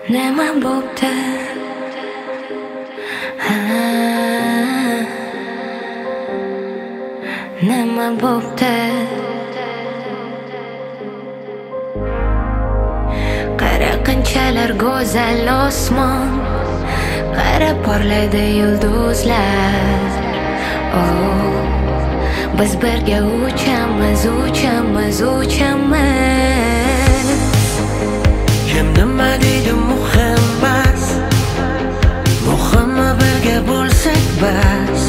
Nima bo'pti? Nima bo'pti? Qara qanchalar go'zal osmon, qara porlaydi yulduzlar. Oh, biz birga uchamiz, uchamiz, uchamiz. Kim nima deydi muhim emas, muhimi birga bo'lsak bas.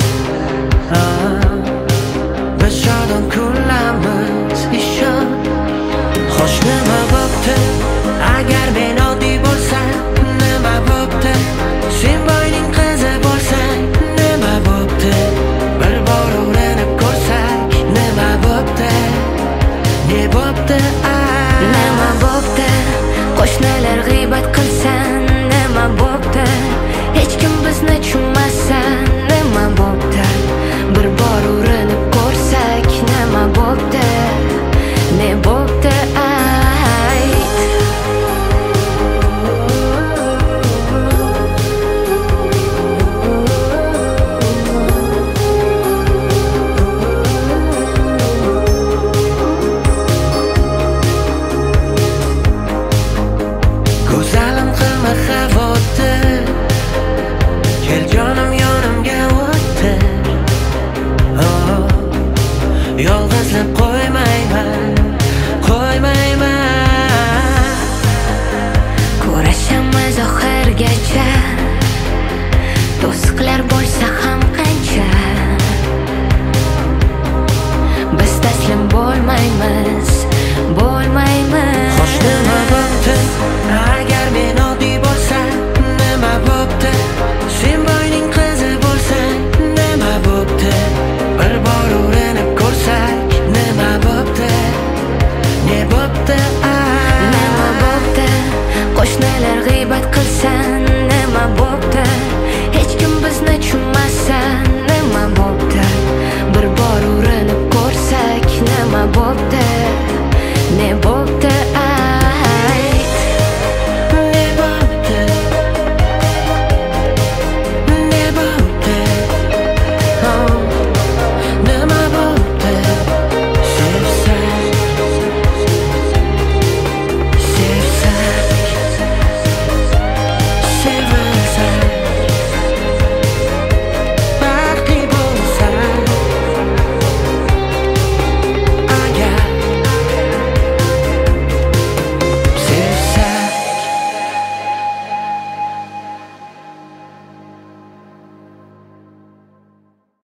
Biz shodon kunlarimiz ishon. Xo'sh nima bo'pti agar men oddiy bo'lsam? Nima bo'pti sen boyning qizi bo'lsang? Nima bo'pti bir bor urinib ko'rsak? Nima bo'pti, ne bo'pti? Nima bo'pti? Qo'shnilar g'iybat qilsan, nima bo'pti? Hech kim bizni tushunmasa, nima bo'pti? Bir bor urinib ko'rsak, nima bo'pti? Ne bo'pti? Go'zalim qilma xavotir, kel jonim yonimga o'tir. Yolg'izlab qo'ymayman, qo'ymayman. Kurashamiz oxirgacha, to'siqlar bo'lsa ham qancha. Biz taslim bo'lmaymiz, bo'lmaymiz.